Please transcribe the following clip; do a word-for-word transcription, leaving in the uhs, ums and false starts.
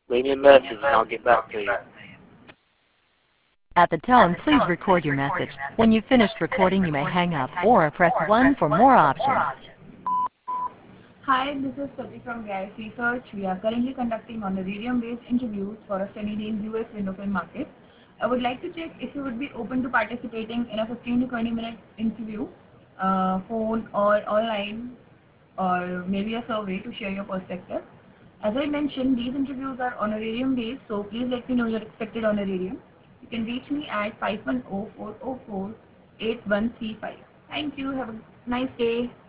Leave me a message and I'll get back to you. At the tone, please record your message. When you've finished recording, you may hang up or press one for more options. Hi, this is Swati from Gaius Research. We are currently conducting honorarium-based interviews for a study in U S window film market. I would like to check if you would be open to participating in a fifteen to twenty minute interview, uh, phone or online, or maybe a survey to share your perspective. As I mentioned, these interviews are honorarium-based, so please let me know your expected honorarium. You can reach me at five one zero, four zero four, eight one three five. Thank you. Have a nice day.